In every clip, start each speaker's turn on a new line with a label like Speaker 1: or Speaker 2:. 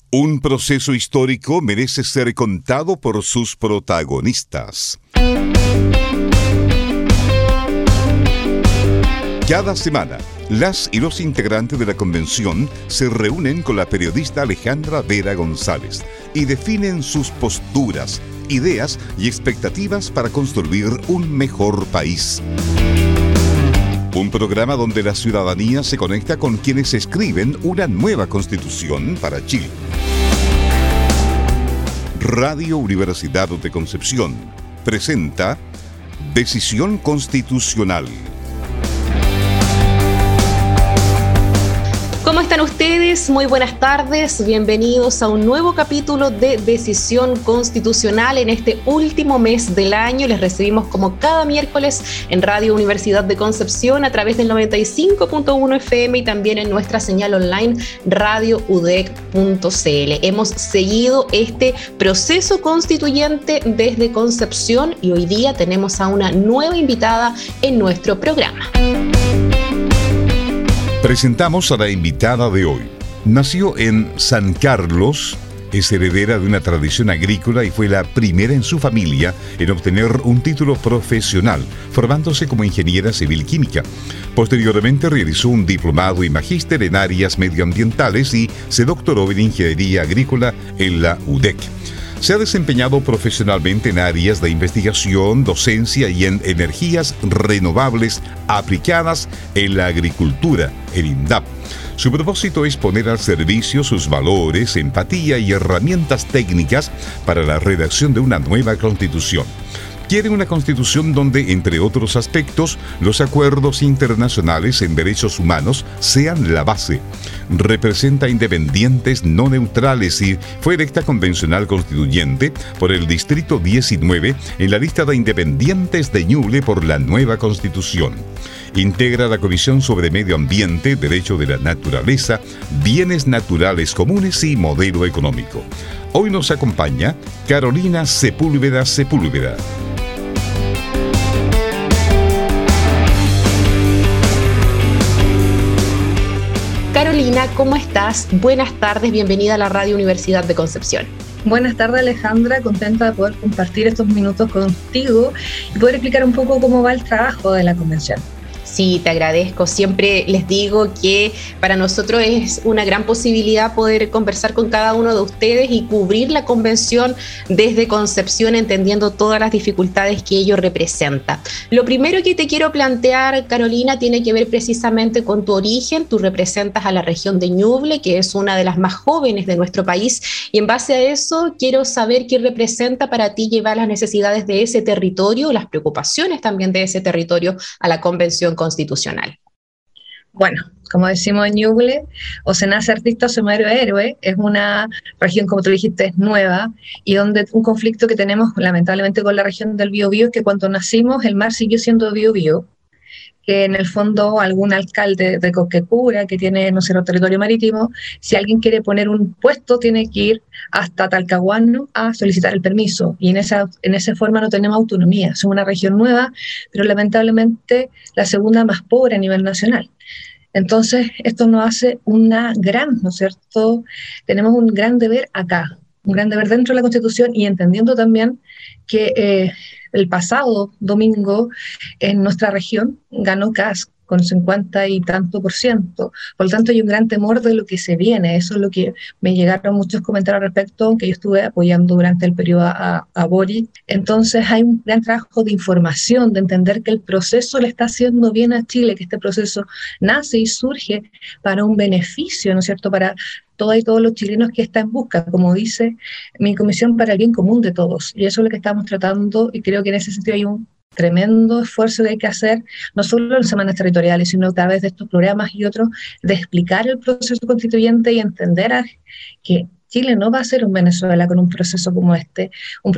Speaker 1: Un proceso histórico merece ser contado por sus protagonistas. Cada semana, las y los integrantes de la convención se reúnen con la periodista Alejandra Vera González y definen sus posturas, ideas y expectativas para construir un mejor país. Un programa donde la ciudadanía se conecta con quienes escriben una nueva constitución para Chile. Radio Universidad de Concepción presenta Decisión Constitucional.
Speaker 2: ¿Cómo están ustedes? Muy buenas tardes. Bienvenidos a un nuevo capítulo de Decisión Constitucional en este último mes del año. Les recibimos como cada miércoles en Radio Universidad de Concepción a través del 95.1 FM y también en nuestra señal online radioudec.cl. Hemos seguido este proceso constituyente desde Concepción y hoy día tenemos a una nueva invitada en nuestro programa.
Speaker 1: Presentamos a la invitada de hoy. Nació en San Carlos, es heredera de una tradición agrícola y fue la primera en su familia en obtener un título profesional, formándose como ingeniera civil química. Posteriormente realizó un diplomado y magíster en áreas medioambientales y se doctoró en ingeniería agrícola en la UDEC. Se ha desempeñado profesionalmente en áreas de investigación, docencia y en energías renovables aplicadas en la agricultura, el INDAP. Su propósito es poner al servicio sus valores, empatía y herramientas técnicas para la redacción de una nueva constitución. Quiere una constitución donde, entre otros aspectos, los acuerdos internacionales en derechos humanos sean la base. Representa independientes no neutrales y fue electa convencional constituyente por el Distrito 19 en la lista de independientes de Ñuble por la nueva constitución. Integra la Comisión sobre Medio Ambiente, Derecho de la Naturaleza, Bienes Naturales Comunes y Modelo Económico. Hoy nos acompaña Carolina Sepúlveda Sepúlveda.
Speaker 2: Carolina, ¿cómo estás? Buenas tardes, bienvenida a la Radio Universidad de Concepción.
Speaker 3: Buenas tardes, Alejandra, contenta de poder compartir estos minutos contigo y poder explicar un poco cómo va el trabajo de la convención.
Speaker 2: Sí, te agradezco. Siempre les digo que para nosotros es una gran posibilidad poder conversar con cada uno de ustedes y cubrir la convención desde Concepción, entendiendo todas las dificultades que ello representa. Lo primero que te quiero plantear, Carolina, tiene que ver precisamente con tu origen. Tú representas a la región de Ñuble, que es una de las más jóvenes de nuestro país, y en base a eso quiero saber qué representa para ti llevar las necesidades de ese territorio, las preocupaciones también de ese territorio a la convención constitucional.
Speaker 3: Bueno, como decimos en Ñuble, o se nace artista o se muere héroe. Es una región, como tú dijiste, es nueva y donde un conflicto que tenemos lamentablemente con la región del Biobío es que cuando nacimos el mar siguió siendo Biobío, que en el fondo algún alcalde de Coquecura que tiene, no sé, un territorio marítimo, si alguien quiere poner un puesto tiene que ir hasta Talcahuano a solicitar el permiso y en esa forma no tenemos autonomía. Somos una región nueva, pero lamentablemente la segunda más pobre a nivel nacional. Entonces esto nos hace una gran, ¿no es cierto? Tenemos un gran deber acá, un gran deber dentro de la Constitución y entendiendo también que el pasado domingo en nuestra región ganó Kast con 50 y tanto %. Por lo tanto, hay un gran temor de lo que se viene. Eso es lo que me llegaron muchos comentarios al respecto, aunque yo estuve apoyando durante el periodo a Boric. Entonces, hay un gran trabajo de información, de entender que el proceso le está haciendo bien a Chile, que este proceso nace y surge para un beneficio, ¿no es cierto?, para todas y todos los chilenos que están en busca, como dice mi comisión, para el bien común de todos. Y eso es lo que estamos tratando y creo que en ese sentido hay un tremendo esfuerzo que hay que hacer, no solo en semanas territoriales, sino a través de estos programas y otros, de explicar el proceso constituyente y entender que Chile no va a ser un Venezuela con un proceso como este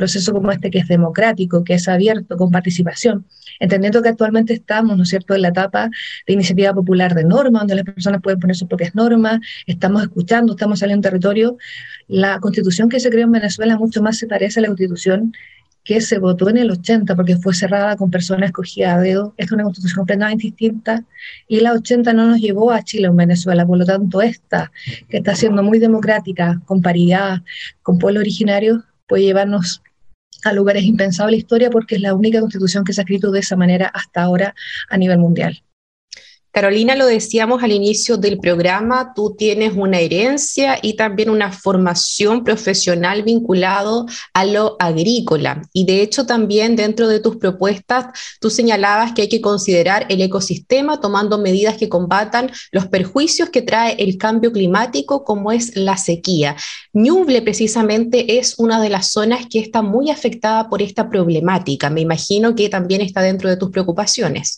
Speaker 3: que es democrático, que es abierto, con participación, entendiendo que actualmente estamos, ¿no es cierto?, en la etapa de iniciativa popular de norma, donde las personas pueden poner sus propias normas, estamos escuchando, estamos saliendo en territorio. La constitución que se creó en Venezuela mucho más se parece a la constitución que se votó en el 80 porque fue cerrada con personas escogidas a dedo. Esta es una constitución completamente distinta y la 80 no nos llevó a Chile o en Venezuela, por lo tanto esta, que está siendo muy democrática, con paridad, con pueblo originario, puede llevarnos a lugares impensados en la historia porque es la única constitución que se ha escrito de esa manera hasta ahora a nivel mundial.
Speaker 2: Carolina, lo decíamos al inicio del programa, tú tienes una herencia y también una formación profesional vinculado a lo agrícola. Y de hecho también dentro de tus propuestas tú señalabas que hay que considerar el ecosistema tomando medidas que combatan los perjuicios que trae el cambio climático como es la sequía. Ñuble precisamente es una de las zonas que está muy afectada por esta problemática. Me imagino que también está dentro de tus preocupaciones.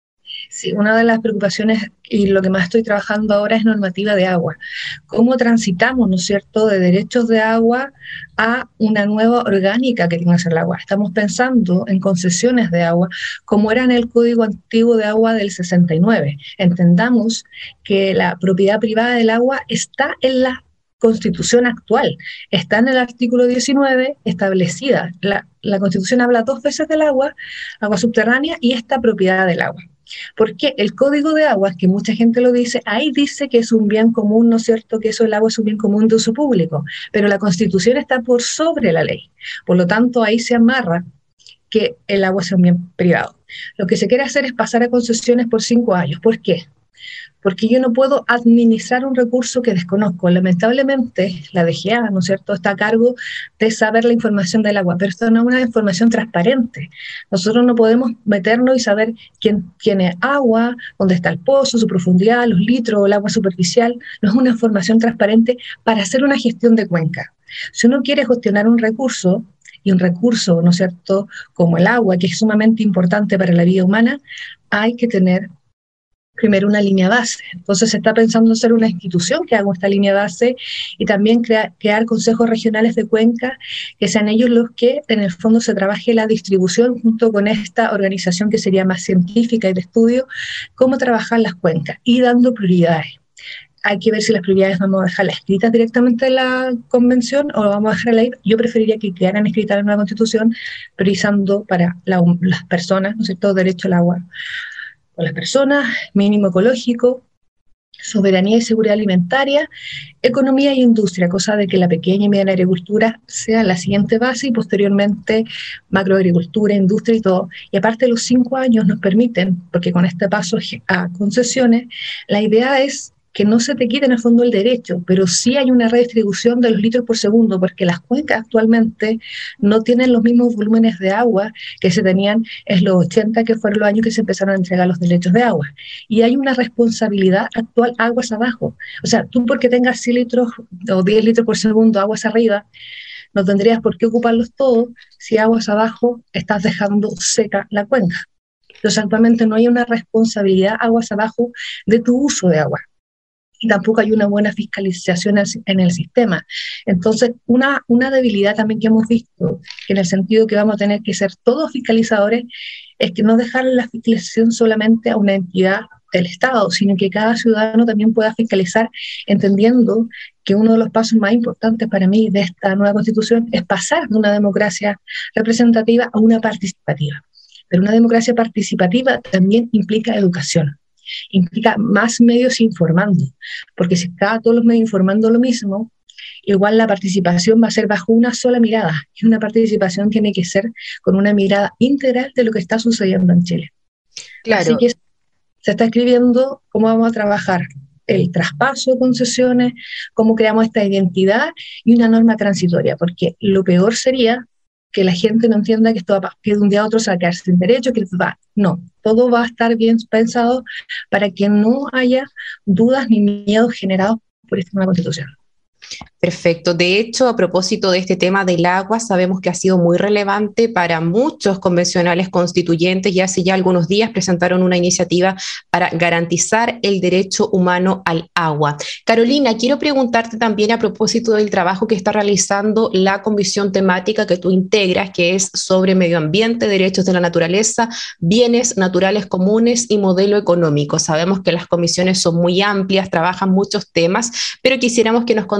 Speaker 3: Sí, una de las preocupaciones y lo que más estoy trabajando ahora es normativa de agua. ¿Cómo transitamos, no es cierto?, de derechos de agua a una nueva orgánica que tiene que ser el agua? Estamos pensando en concesiones de agua, como era en el Código Antiguo de Agua del 69. Entendamos que la propiedad privada del agua está en la Constitución actual, está en el artículo 19 establecida. La Constitución habla 2 veces del agua subterránea y esta propiedad del agua. Porque el Código de Aguas, que mucha gente lo dice, ahí dice que es un bien común, ¿no es cierto?, que eso el agua es un bien común de uso público, pero la Constitución está por sobre la ley. Por lo tanto, ahí se amarra que el agua es un bien privado. Lo que se quiere hacer es pasar a concesiones por 5 años. ¿Por qué? Porque yo no puedo administrar un recurso que desconozco. Lamentablemente, la DGA, ¿no es cierto?, está a cargo de saber la información del agua, pero esto no es una información transparente. Nosotros no podemos meternos y saber quién tiene agua, dónde está el pozo, su profundidad, los litros, el agua superficial. No es una información transparente para hacer una gestión de cuenca. Si uno quiere gestionar un recurso, y un recurso, ¿no es cierto?, como el agua, que es sumamente importante para la vida humana, hay que tener primero una línea base. Entonces se está pensando en hacer una institución que haga esta línea base y también crear consejos regionales de cuenca, que sean ellos los que en el fondo se trabaje la distribución junto con esta organización que sería más científica y de estudio, cómo trabajar las cuencas y dando prioridades. Hay que ver si las prioridades vamos a dejarlas escritas directamente en la convención o vamos a dejar la ley. Yo preferiría que quedaran escritas en una constitución, priorizando para las personas, ¿no es cierto?, derecho al agua con las personas, mínimo ecológico, soberanía y seguridad alimentaria, economía y industria, cosa de que la pequeña y mediana agricultura sea la siguiente base y posteriormente macroagricultura, industria y todo. Y aparte los 5 años nos permiten, porque con este paso a concesiones, la idea es que no se te quite en el fondo el derecho, pero sí hay una redistribución de los litros por segundo, porque las cuencas actualmente no tienen los mismos volúmenes de agua que se tenían en los 80, que fueron los años que se empezaron a entregar los derechos de agua. Y hay una responsabilidad actual aguas abajo. O sea, tú porque tengas 100 litros o 10 litros por segundo aguas arriba, no tendrías por qué ocuparlos todos si aguas abajo estás dejando seca la cuenca. Entonces, actualmente no hay una responsabilidad aguas abajo de tu uso de agua. Y tampoco hay una buena fiscalización en el sistema. Entonces, una debilidad también que hemos visto, que en el sentido que vamos a tener que ser todos fiscalizadores, es que no dejar la fiscalización solamente a una entidad del Estado, sino que cada ciudadano también pueda fiscalizar, entendiendo que uno de los pasos más importantes para mí de esta nueva Constitución es pasar de una democracia representativa a una participativa. Pero una democracia participativa también implica educación. Implica más medios informando, porque si está todos los medios informando lo mismo, igual la participación va a ser bajo una sola mirada, y una participación tiene que ser con una mirada integral de lo que está sucediendo en Chile. Claro. Así que se está escribiendo cómo vamos a trabajar el traspaso de concesiones, cómo creamos esta identidad y una norma transitoria, porque lo peor sería que la gente no entienda que esto va, que de un día a otro se va a quedar sin derecho, que va. No, todo va a estar bien pensado para que no haya dudas ni miedos generados por esta nueva Constitución.
Speaker 2: Perfecto. De hecho, a propósito de este tema del agua, sabemos que ha sido muy relevante para muchos convencionales constituyentes y hace ya algunos días presentaron una iniciativa para garantizar el derecho humano al agua. Carolina, quiero preguntarte también a propósito del trabajo que está realizando la comisión temática que tú integras, que es sobre medio ambiente, derechos de la naturaleza, bienes naturales comunes y modelo económico. Sabemos que las comisiones son muy amplias, trabajan muchos temas, pero quisiéramos que nos contaras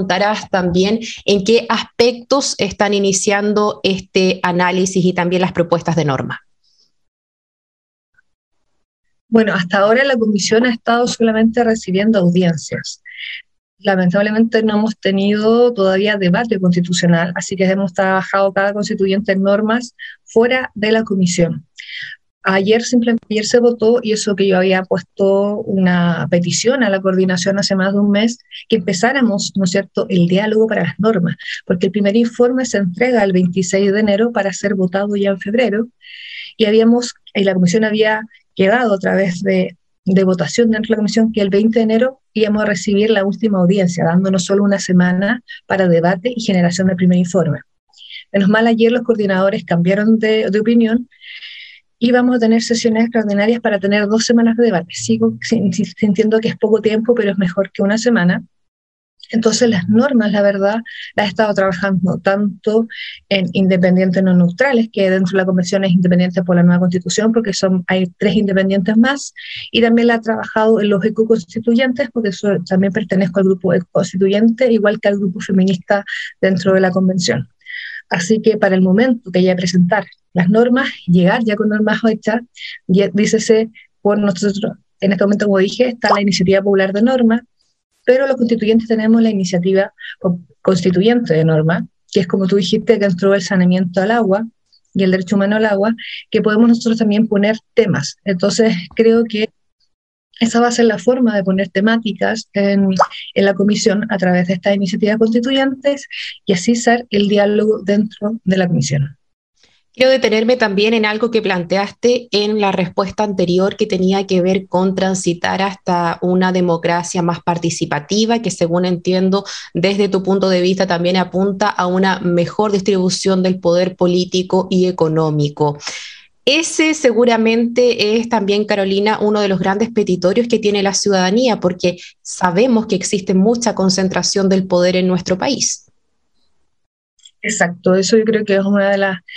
Speaker 2: también, ¿en qué aspectos están iniciando este análisis y también las propuestas de norma?
Speaker 3: Bueno, hasta ahora la comisión ha estado solamente recibiendo audiencias. Lamentablemente no hemos tenido todavía debate constitucional, así que hemos trabajado cada constituyente en normas fuera de la comisión. Ayer se votó, y eso que yo había puesto una petición a la coordinación hace más de un mes, que empezáramos, ¿no es cierto?, el diálogo para las normas, porque el primer informe se entrega el 26 de enero para ser votado ya en febrero, y la comisión había quedado a través de votación dentro de la comisión que el 20 de enero íbamos a recibir la última audiencia, dándonos solo una semana para debate y generación del primer informe. Menos mal, ayer los coordinadores cambiaron de opinión y vamos a tener sesiones extraordinarias para tener 2 semanas de debate. Sigo sintiendo que es poco tiempo, pero es mejor que una semana. Entonces las normas, la verdad, las he estado trabajando tanto en independientes no neutrales, que dentro de la convención es independiente por la nueva constitución, porque hay 3 independientes más, y también la he trabajado en los ecoconstituyentes, porque también pertenezco al grupo ecoconstituyente, igual que al grupo feminista dentro de la convención. Así que para el momento que ya presentar las normas, llegar ya con normas hechas, dícese por nosotros, en este momento, como dije, está la iniciativa popular de normas, pero los constituyentes tenemos la iniciativa constituyente de norma, que es, como tú dijiste, dentro del saneamiento al agua y el derecho humano al agua, que podemos nosotros también poner temas. Entonces creo que esa va a ser la forma de poner temáticas en la comisión a través de estas iniciativas constituyentes, y así ser el diálogo dentro de la comisión.
Speaker 2: Quiero detenerme también en algo que planteaste en la respuesta anterior, que tenía que ver con transitar hasta una democracia más participativa, que según entiendo desde tu punto de vista también apunta a una mejor distribución del poder político y económico. Ese seguramente es también, Carolina, uno de los grandes petitorios que tiene la ciudadanía, porque sabemos que existe mucha concentración del poder en nuestro país.
Speaker 3: Exacto, eso yo creo que es una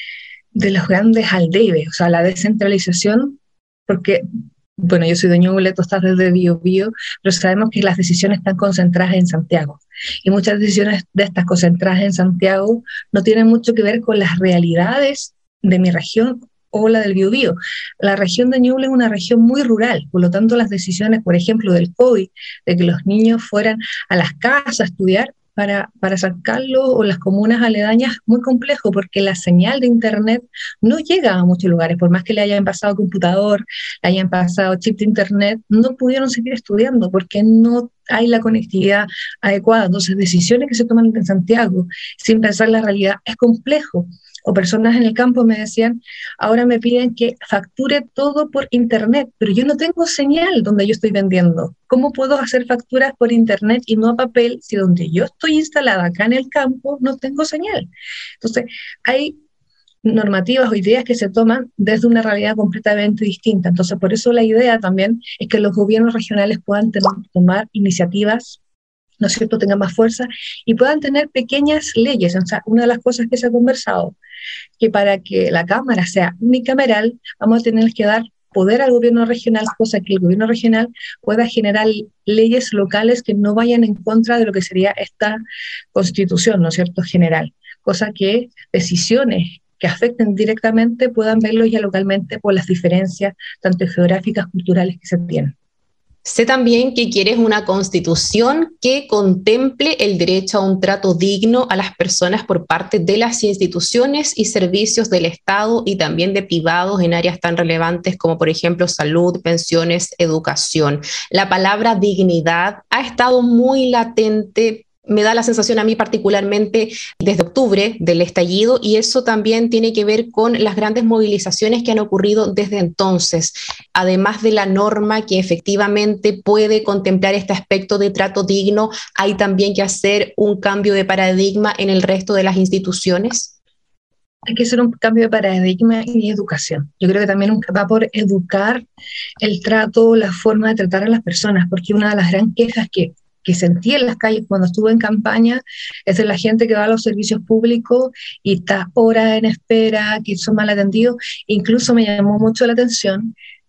Speaker 3: de los grandes aldebes, o sea, la descentralización, porque, bueno, yo soy de Ñuble, tú estás desde Biobío, pero sabemos que las decisiones están concentradas en Santiago, y muchas decisiones de estas concentradas en Santiago no tienen mucho que ver con las realidades de mi región o la del Biobío. La región de Ñuble es una región muy rural, por lo tanto las decisiones, por ejemplo, del COVID, de que los niños fueran a las casas a estudiar, para sacarlo, o las comunas aledañas, muy complejo, porque la señal de internet no llega a muchos lugares, por más que le hayan pasado computador, le hayan pasado chip de internet, no pudieron seguir estudiando porque no hay la conectividad adecuada. Entonces, decisiones que se toman en Santiago sin pensar la realidad es complejo. O personas en el campo me decían, ahora me piden que facture todo por internet, pero yo no tengo señal donde yo estoy vendiendo. ¿Cómo puedo hacer facturas por internet y no a papel si donde yo estoy instalada acá en el campo no tengo señal? Entonces, hay normativas o ideas que se toman desde una realidad completamente distinta. Entonces, por eso la idea también es que los gobiernos regionales puedan tomar iniciativas, ¿no es cierto?, tengan más fuerza y puedan tener pequeñas leyes. O sea, una de las cosas que se ha conversado, que para que la Cámara sea unicameral, vamos a tener que dar poder al gobierno regional, cosa que el gobierno regional pueda generar leyes locales que no vayan en contra de lo que sería esta constitución, ¿no es cierto?, general. Cosa que decisiones que afecten directamente puedan verlo ya localmente por las diferencias, tanto geográficas, culturales que se tienen.
Speaker 2: Sé también que quieres una constitución que contemple el derecho a un trato digno a las personas por parte de las instituciones y servicios del Estado y también de privados en áreas tan relevantes como, por ejemplo, salud, pensiones, educación. La palabra dignidad ha estado muy latente, me da la sensación a mí particularmente desde octubre del estallido, y eso también tiene que ver con las grandes movilizaciones que han ocurrido desde entonces, además de la norma que efectivamente puede contemplar este aspecto de trato digno. ¿Hay también que hacer un cambio de paradigma en el resto de las instituciones?
Speaker 3: Hay que hacer un cambio de paradigma y educación. Yo creo que también va por educar el trato, la forma de tratar a las personas, porque una de las gran quejas que sentí en las calles cuando estuve en campaña es de la gente que va a los servicios públicos y está horas en espera, que son mal atendidos. Incluso me llamó mucho la atención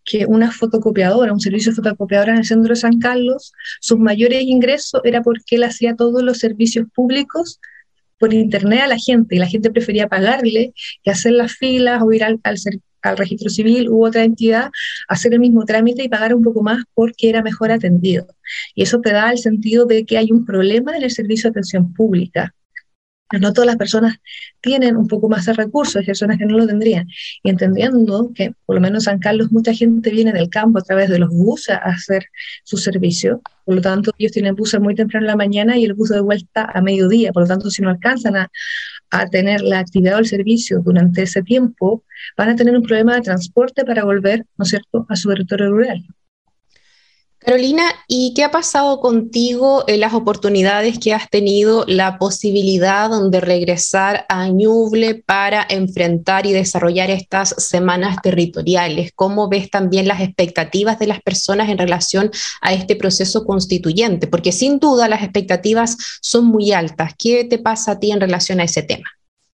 Speaker 3: que una fotocopiadora, un servicio de fotocopiadora en el centro de San Carlos, sus mayores ingresos era porque él hacía todos los servicios públicos por internet a la gente, y la gente prefería pagarle que hacer las filas o ir al registro civil u otra entidad, hacer el mismo trámite y pagar un poco más porque era mejor atendido. Y eso te da el sentido de que hay un problema en el servicio de atención pública. No todas las personas tienen un poco más de recursos, hay personas que no lo tendrían. Y entendiendo que, por lo menos en San Carlos, mucha gente viene del campo a través de los buses a hacer su servicio. Por lo tanto, ellos tienen buses muy temprano en la mañana y el bus de vuelta a mediodía. Por lo tanto, si no alcanzan a tener la actividad o el servicio durante ese tiempo, van a tener un problema de transporte para volver, ¿no es cierto?, a su territorio rural.
Speaker 2: Carolina, ¿y qué ha pasado contigo en las oportunidades que has tenido la posibilidad de regresar a Ñuble para enfrentar y desarrollar estas semanas territoriales? ¿Cómo ves también las expectativas de las personas en relación a este proceso constituyente? Porque sin duda las expectativas son muy altas. ¿Qué te pasa a ti en relación a ese tema?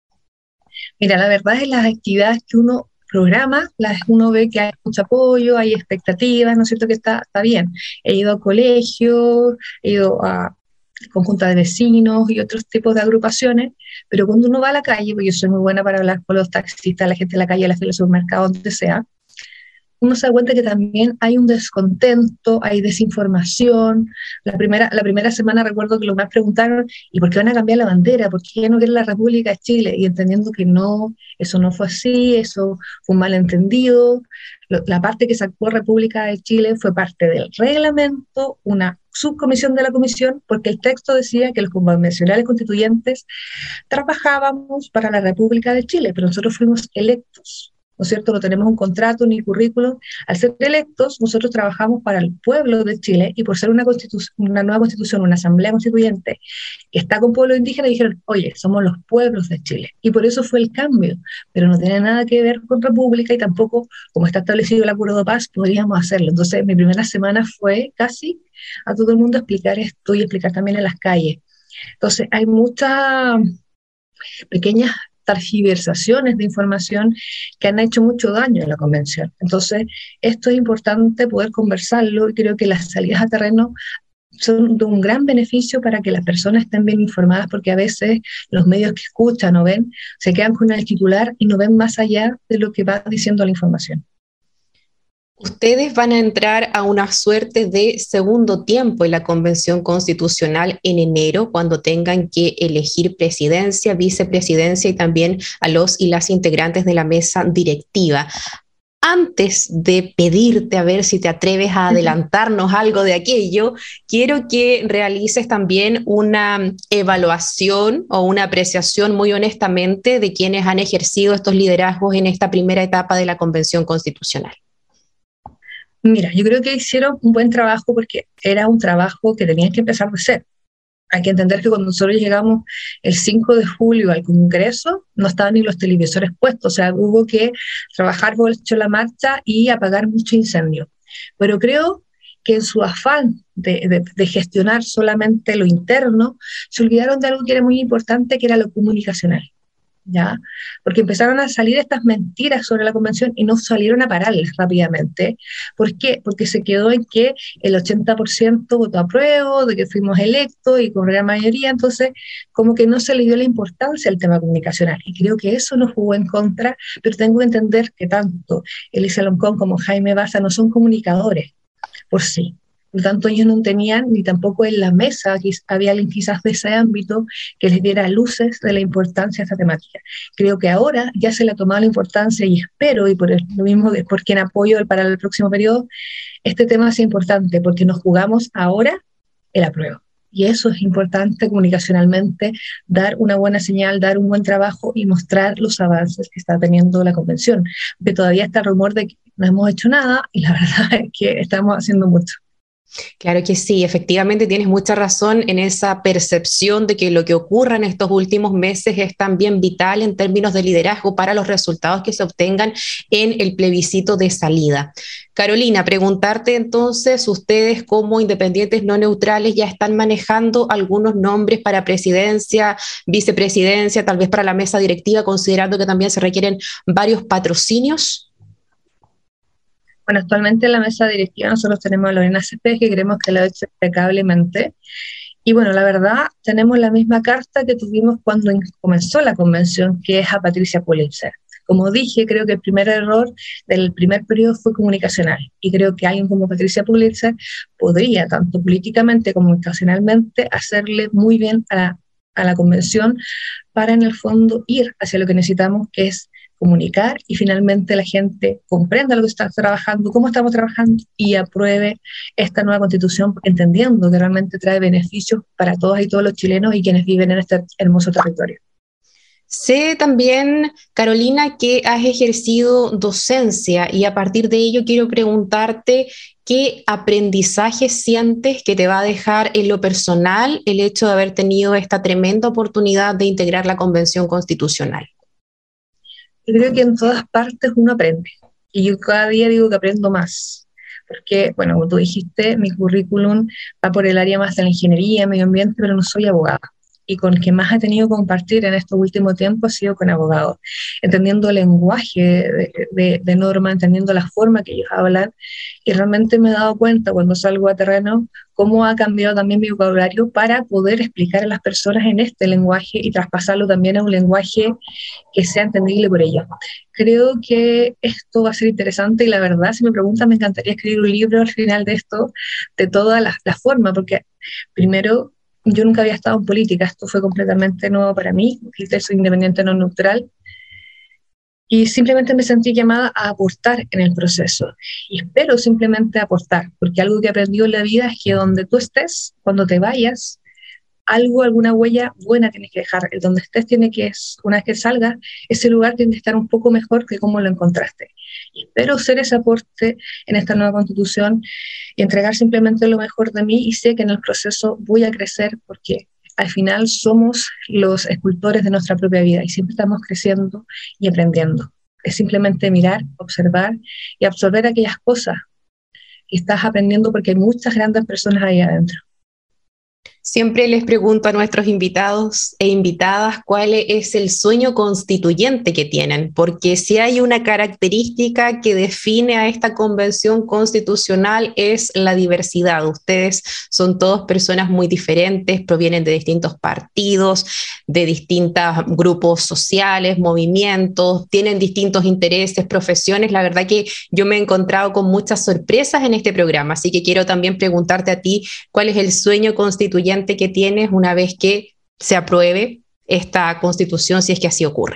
Speaker 3: Mira, la verdad es las actividades que uno programa, uno ve que hay mucho apoyo, hay expectativas, ¿no es cierto?, que está bien. He ido a colegios, he ido a conjuntas de vecinos y otros tipos de agrupaciones, pero cuando uno va a la calle, porque yo soy muy buena para hablar con los taxistas, la gente en la calle, la fila del supermercado, donde sea, uno se da cuenta que también hay un descontento, hay desinformación. La primera semana recuerdo que los más preguntaron, ¿y por qué van a cambiar la bandera? ¿Por qué ya no quieren la República de Chile? Y entendiendo que no, eso no fue así, eso fue un malentendido. La parte que sacó República de Chile fue parte del reglamento, una subcomisión de la comisión, porque el texto decía que los convencionales constituyentes trabajábamos para la República de Chile, pero nosotros fuimos electos, ¿no es cierto? No tenemos un contrato ni currículum. Al ser electos, nosotros trabajamos para el pueblo de Chile, y por ser una nueva constitución, una asamblea constituyente que está con pueblos indígenas, dijeron, oye, somos los pueblos de Chile. Y por eso fue el cambio, pero no tiene nada que ver con república, y tampoco, como está establecido el acuerdo de paz, podríamos hacerlo. Entonces, mi primera semana fue casi a todo el mundo explicar esto y explicar también en las calles. Entonces, hay muchas pequeñas tergiversaciones de información que han hecho mucho daño en la convención. Entonces, esto es importante poder conversarlo, y creo que las salidas a terreno son de un gran beneficio para que las personas estén bien informadas, porque a veces los medios que escuchan o ven se quedan con el titular y no ven más allá de lo que va diciendo la información.
Speaker 2: Ustedes van a entrar a una suerte de segundo tiempo en la Convención Constitucional en enero, cuando tengan que elegir presidencia, vicepresidencia y también a los y las integrantes de la mesa directiva. Antes de pedirte a ver si te atreves a adelantarnos algo de aquello, quiero que realices también una evaluación o una apreciación muy honestamente de quienes han ejercido estos liderazgos en esta primera etapa de la Convención Constitucional.
Speaker 3: Mira, yo creo que hicieron un buen trabajo, porque era un trabajo que tenían que empezar de cero. Hay que entender que cuando nosotros llegamos el 5 de julio al Congreso, no estaban ni los televisores puestos, o sea, hubo que trabajar por la marcha y apagar mucho incendio. Pero creo que en su afán de gestionar solamente lo interno, se olvidaron de algo que era muy importante, que era lo comunicacional. ¿Ya? Porque empezaron a salir estas mentiras sobre la convención y no salieron a pararlas rápidamente. ¿Por qué? Porque se quedó en que el 80% votó a prueba, de que fuimos electos y con gran mayoría, entonces como que no se le dio la importancia al tema comunicacional, y creo que eso nos jugó en contra. Pero tengo que entender que tanto Elisa Loncón como Jaime Baza no son comunicadores por sí. Por lo tanto, ellos no tenían, ni tampoco en la mesa había alguien quizás de ese ámbito que les diera luces de la importancia de esta temática. Creo que ahora ya se le ha tomado la importancia, y espero, y por lo mismo, por quien apoyo para el próximo periodo, este tema sea importante, porque nos jugamos ahora el apruebo. Y eso es importante comunicacionalmente, dar una buena señal, dar un buen trabajo y mostrar los avances que está teniendo la convención. Porque todavía está el rumor de que no hemos hecho nada, y la verdad es que estamos haciendo mucho.
Speaker 2: Claro que sí, efectivamente tienes mucha razón en esa percepción de que lo que ocurra en estos últimos meses es también vital en términos de liderazgo para los resultados que se obtengan en el plebiscito de salida. Carolina, preguntarte entonces, ustedes como independientes no neutrales ya están manejando algunos nombres para presidencia, vicepresidencia, tal vez para la mesa directiva, considerando que también se requieren varios patrocinios.
Speaker 3: Bueno, actualmente en la mesa directiva nosotros tenemos a Lorena Céspedes, que creemos que lo ha hecho impecablemente. Y bueno, la verdad, tenemos la misma carta que tuvimos cuando comenzó la convención, que es a Patricia Pulitzer. Como dije, creo que el primer error del primer periodo fue comunicacional, y creo que alguien como Patricia Pulitzer podría, tanto políticamente como comunicacionalmente, hacerle muy bien a la convención para en el fondo ir hacia lo que necesitamos, que es comunicar y finalmente la gente comprenda lo que está trabajando, cómo estamos trabajando y apruebe esta nueva constitución, entendiendo que realmente trae beneficios para todas y todos los chilenos y quienes viven en este hermoso territorio.
Speaker 2: Sé también, Carolina, que has ejercido docencia y a partir de ello quiero preguntarte qué aprendizaje sientes que te va a dejar en lo personal el hecho de haber tenido esta tremenda oportunidad de integrar la Convención Constitucional.
Speaker 3: Yo creo que en todas partes uno aprende y yo cada día digo que aprendo más. Porque, bueno, como tú dijiste, mi currículum va por el área más de la ingeniería, medio ambiente, pero no soy abogada. Y con el que más he tenido que compartir en estos últimos tiempos ha sido con abogados, entendiendo el lenguaje de norma, entendiendo la forma que ellos hablan, y realmente me he dado cuenta cuando salgo a terreno cómo ha cambiado también mi vocabulario para poder explicar a las personas en este lenguaje y traspasarlo también a un lenguaje que sea entendible por ellos. Creo que esto va a ser interesante y la verdad, si me preguntan, me encantaría escribir un libro al final de esto, de toda la forma, porque primero, yo nunca había estado en política, esto fue completamente nuevo para mí, soy independiente no neutral, y simplemente me sentí llamada a aportar en el proceso. Y espero simplemente aportar, porque algo que he aprendido en la vida es que donde tú estés, cuando te vayas, alguna huella buena tienes que dejar. El donde estés una vez que salgas, ese lugar tiene que estar un poco mejor que como lo encontraste. Y espero ser ese aporte en esta nueva constitución y entregar simplemente lo mejor de mí, y sé que en el proceso voy a crecer porque al final somos los escultores de nuestra propia vida y siempre estamos creciendo y aprendiendo. Es simplemente mirar, observar y absorber aquellas cosas que estás aprendiendo porque hay muchas grandes personas ahí adentro.
Speaker 2: Siempre les pregunto a nuestros invitados e invitadas cuál es el sueño constituyente que tienen, porque si hay una característica que define a esta convención constitucional es la diversidad. Ustedes son todos personas muy diferentes, provienen de distintos partidos, de distintos grupos sociales, movimientos, tienen distintos intereses, profesiones. La verdad que yo me he encontrado con muchas sorpresas en este programa, así que quiero también preguntarte a ti cuál es el sueño constituyente que tienes una vez que se apruebe esta constitución, si es que así ocurre.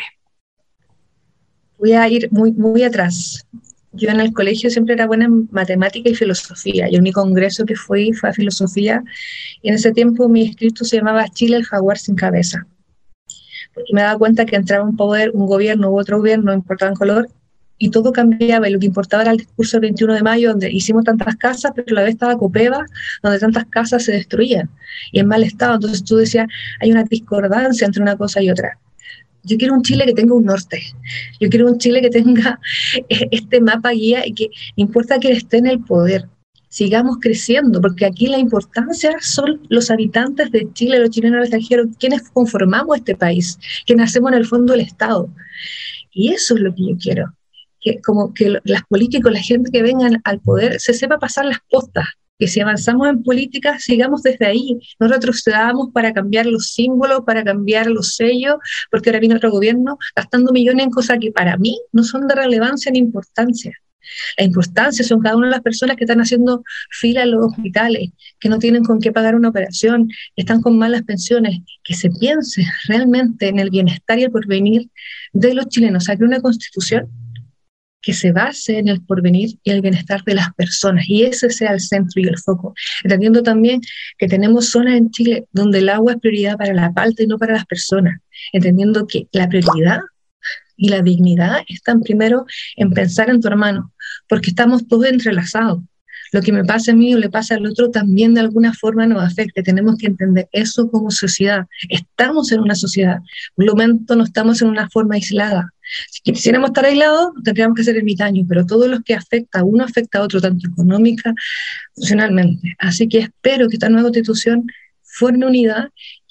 Speaker 3: Voy a ir muy, muy atrás. Yo en el colegio siempre era buena en matemática y filosofía, y el único congreso que fue a filosofía, y en ese tiempo mi escrito se llamaba Chile, el jaguar sin cabeza, porque me daba cuenta que entraba un poder, un gobierno u otro gobierno, no importaba el color, y todo cambiaba, y lo que importaba era el discurso del 21 de mayo, donde hicimos tantas casas, pero a la vez estaba Copeva, donde tantas casas se destruían, y en mal estado. Entonces tú decías, hay una discordancia entre una cosa y otra. Yo quiero un Chile que tenga un norte, yo quiero un Chile que tenga este mapa guía y que no importa que esté en el poder, sigamos creciendo, porque aquí la importancia son los habitantes de Chile, los chilenos extranjeros, quienes conformamos este país, quienes hacemos en el fondo el Estado. Y eso es lo que yo quiero. Que como que los políticos, la gente que vengan al poder, se sepa pasar las postas, que si avanzamos en política, sigamos desde ahí, no retrocedamos para cambiar los símbolos, para cambiar los sellos, porque ahora viene otro gobierno gastando millones en cosas que para mí no son de relevancia ni importancia. La importancia son cada una de las personas que están haciendo fila en los hospitales, que no tienen con qué pagar una operación, que están con malas pensiones, que se piense realmente en el bienestar y el porvenir de los chilenos. O sea, que una constitución que se base en el porvenir y el bienestar de las personas, y ese sea el centro y el foco, entendiendo también que tenemos zonas en Chile donde el agua es prioridad para la palta y no para las personas, entendiendo que la prioridad y la dignidad están primero en pensar en tu hermano, porque estamos todos entrelazados. Lo que me pasa a mí o le pasa al otro también de alguna forma nos afecta. Tenemos que entender eso como sociedad. Estamos en una sociedad. Por lo momento no estamos en una forma aislada. Si quisiéramos estar aislados, tendríamos que ser ermitaños, pero todo lo que afecta a uno afecta a otro, tanto económica, emocionalmente. Así que espero que esta nueva constitución forme unidad,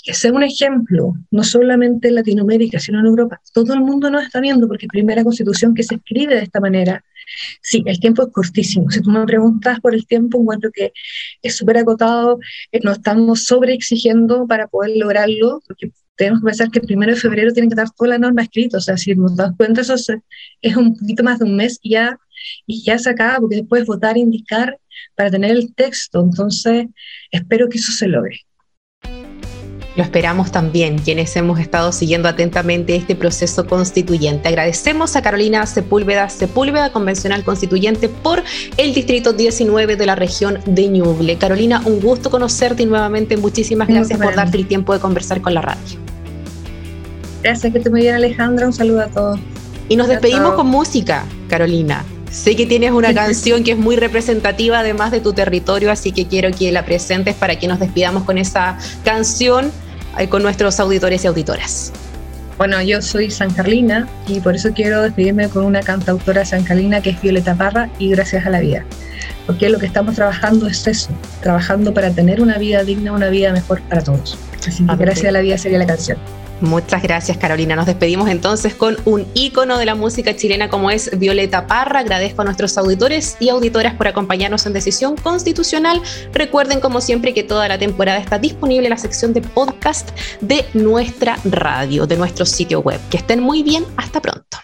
Speaker 3: que sea un ejemplo, no solamente en Latinoamérica, sino en Europa. Todo el mundo nos está viendo porque es primera constitución que se escribe de esta manera. Sí, el tiempo es cortísimo. Si tú me preguntas por el tiempo, encuentro que es súper acotado, nos estamos sobreexigiendo para poder lograrlo, porque tenemos que pensar que el 1 de febrero tienen que estar toda la norma escrita. O sea, si nos das cuenta, eso es un poquito más de un mes y ya se acaba, porque después votar e indicar para tener el texto. Entonces, espero que eso se logre.
Speaker 2: Lo esperamos también, quienes hemos estado siguiendo atentamente este proceso constituyente. Agradecemos a Carolina Sepúlveda, convencional constituyente por el Distrito 19 de la región de Ñuble. Carolina, un gusto conocerte y nuevamente muchísimas gracias por darte el tiempo de conversar con la radio.
Speaker 3: Gracias, que esté muy bien, Alejandra. Un saludo a todos.
Speaker 2: Y nos despedimos con música, Carolina. Sé que tienes una canción que es muy representativa además de tu territorio, así que quiero que la presentes para que nos despidamos con esa canción con nuestros auditores y auditoras.
Speaker 3: Bueno, yo soy sancarlina y por eso quiero despedirme con una cantautora sancarlina que es Violeta Parra y Gracias a la Vida. Porque lo que estamos trabajando es eso, trabajando para tener una vida digna, una vida mejor para todos. Así que Gracias a la Vida sería la canción.
Speaker 2: Muchas gracias, Carolina. Nos despedimos entonces con un ícono de la música chilena como es Violeta Parra. Agradezco a nuestros auditores y auditoras por acompañarnos en Decisión Constitucional. Recuerden, como siempre, que toda la temporada está disponible en la sección de podcast de nuestra radio, de nuestro sitio web. Que estén muy bien. Hasta pronto.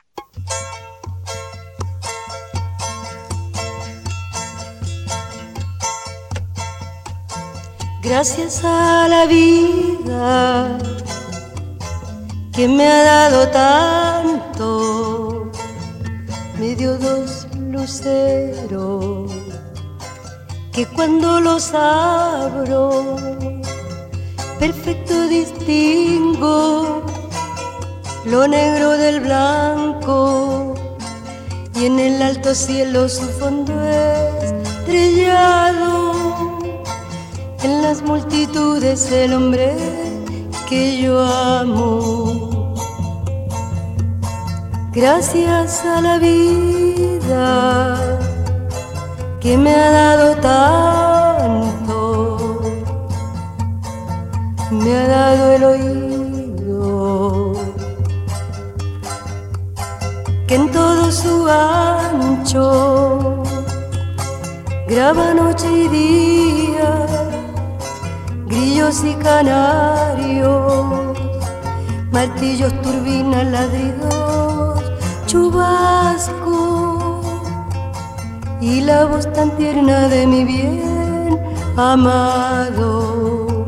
Speaker 4: Gracias a la vida que me ha dado tanto, me dio 2 luceros que cuando los abro perfecto distingo lo negro del blanco y en el alto cielo su fondo estrellado, en las multitudes el hombre que yo amo. Gracias a la vida que me ha dado tanto, me ha dado el oído que en todo su ancho graba noche y día, grillos y canarios, martillos, turbinas, ladridos, chubasco y la voz tan tierna de mi bien amado.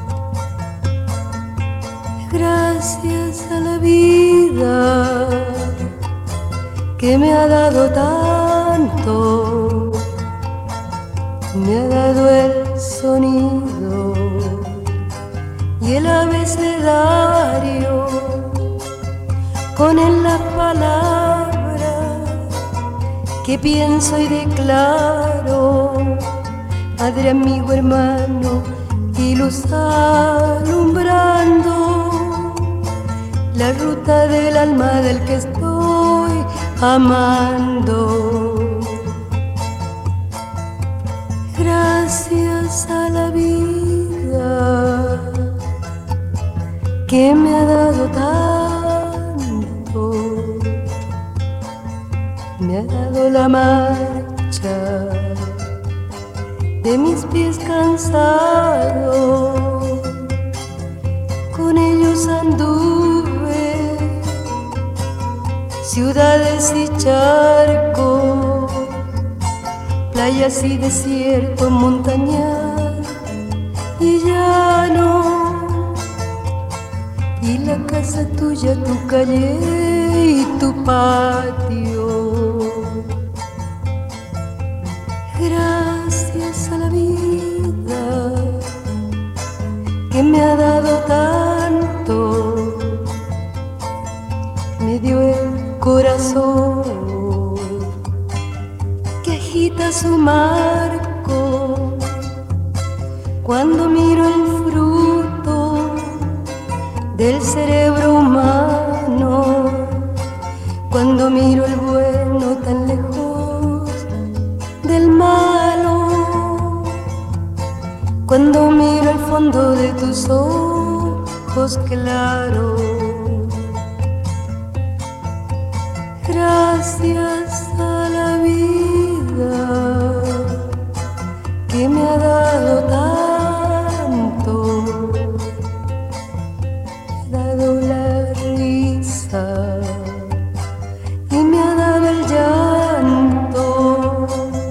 Speaker 4: Gracias a la vida que me ha dado tanto, me ha dado el sonido y el abecedario, con él las palabras que pienso y declaro, padre, amigo, hermano y luz alumbrando la ruta del alma del que estoy amando. Gracias a la vida que me ha dado tanto, me ha dado la marcha de mis pies cansados, con ellos anduve ciudades y charcos, playas y desiertos, montañas y llano, y la casa tuya, tu calle y tu patio. Gracias a la vida que me ha dado tanto, me dio el corazón que agita su marco cuando miro el fruto del cerebro humano, cuando miro el bueno tan lejos del malo, cuando miro el fondo de tus ojos ojos claros. Gracias a la vida que me ha dado tanto, me ha dado la risa y me ha dado el llanto.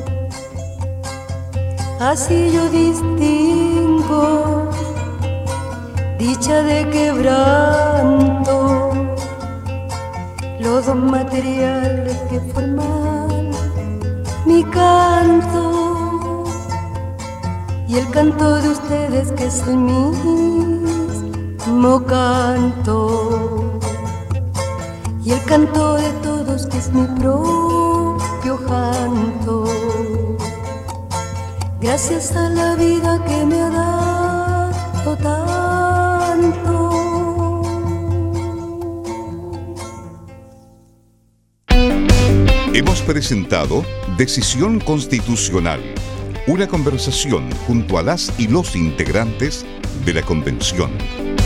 Speaker 4: Así yo distingo dicha de quebranto, los dos materiales que forman mi canto y el canto de ustedes que es el mismo canto y el canto de todos que es mi propio canto. Gracias a la vida que me ha dado tanto.
Speaker 1: Hemos presentado Decisión Constitucional, una conversación junto a las y los integrantes de la Convención.